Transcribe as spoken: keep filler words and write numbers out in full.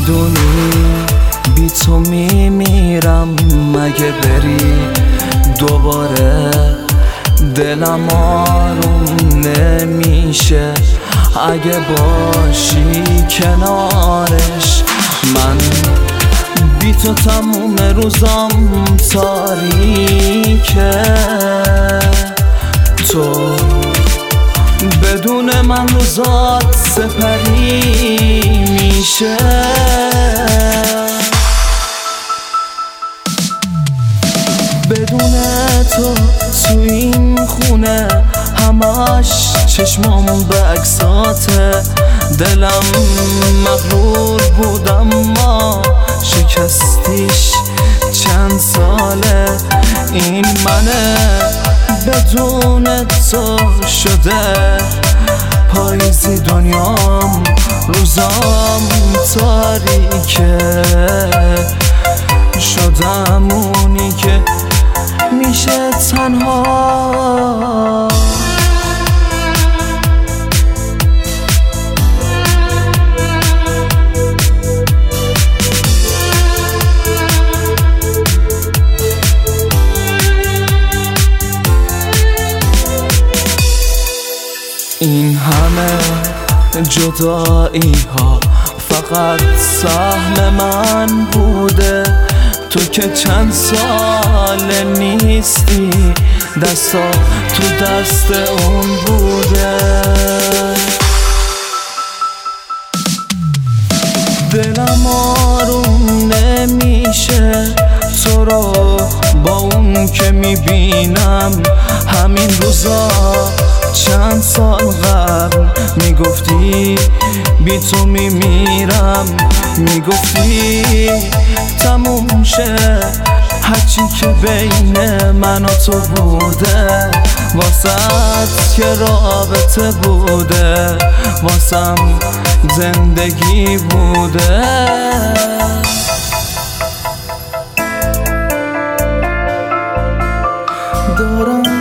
میدونی بی تو میمیرم، مگه بری دوباره دلم آروم نمیشه اگه باشی کنارش. من بی تو تموم روزام تاریکه، تو بدون من روزات سپری میشه. بدون تو تو این خونه همش چشمام به عکساته، دلم مغرور بود اما شکستیش چند ساله. این منه بدون تو شده پاییزی دنیام، روزام تاریکه، شدم اونی که میشه تنها. این همه جدایی ها فقط سهم من بوده، تو که چند سال نیستی دستا تو دست اون بوده. دلم آروم نمیشه تو رو با اون که میبینم. همین روزا چند سال قبل میگفتی بی تو میمیرم، میگفتی تموم شه هرچی که بین من و تو بوده. واسط که رابطه بوده، واسم زندگی بوده. دارم